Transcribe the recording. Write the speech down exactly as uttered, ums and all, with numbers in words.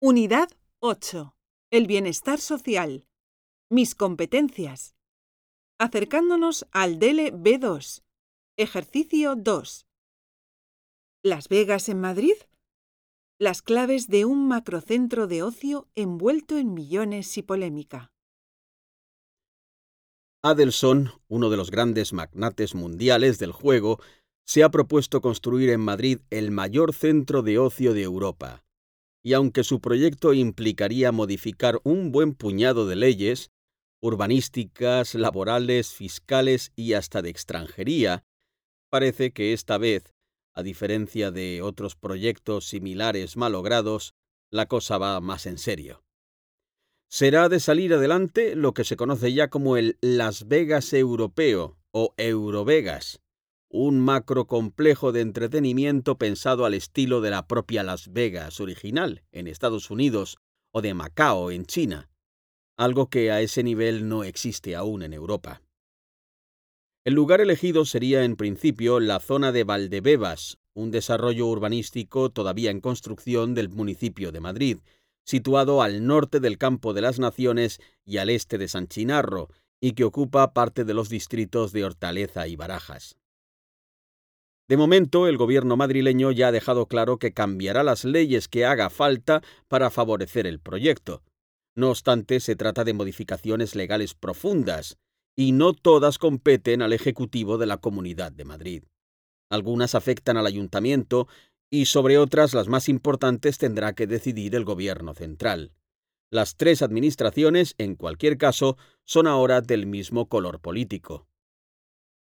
Unidad ocho. El bienestar social. Mis competencias. Acercándonos al D L B dos. Ejercicio dos. ¿Las Vegas en Madrid? Las claves de un macrocentro de ocio envuelto en millones y polémica. Adelson, uno de los grandes magnates mundiales del juego, se ha propuesto construir en Madrid el mayor centro de ocio de Europa. Y aunque su proyecto implicaría modificar un buen puñado de leyes, urbanísticas, laborales, fiscales y hasta de extranjería, parece que esta vez, a diferencia de otros proyectos similares malogrados, la cosa va más en serio. Será de salir adelante lo que se conoce ya como el Las Vegas europeo o Eurovegas, un macrocomplejo de entretenimiento pensado al estilo de la propia Las Vegas original en Estados Unidos o de Macao en China, algo que a ese nivel no existe aún en Europa. El lugar elegido sería en principio la zona de Valdebebas, un desarrollo urbanístico todavía en construcción del municipio de Madrid, situado al norte del Campo de las Naciones y al este de San Chinarro, y que ocupa parte de los distritos de Hortaleza y Barajas. De momento, el gobierno madrileño ya ha dejado claro que cambiará las leyes que haga falta para favorecer el proyecto. No obstante, se trata de modificaciones legales profundas, y no todas competen al Ejecutivo de la Comunidad de Madrid. Algunas afectan al Ayuntamiento y sobre otras, las más importantes, tendrá que decidir el Gobierno central. Las tres administraciones, en cualquier caso, son ahora del mismo color político.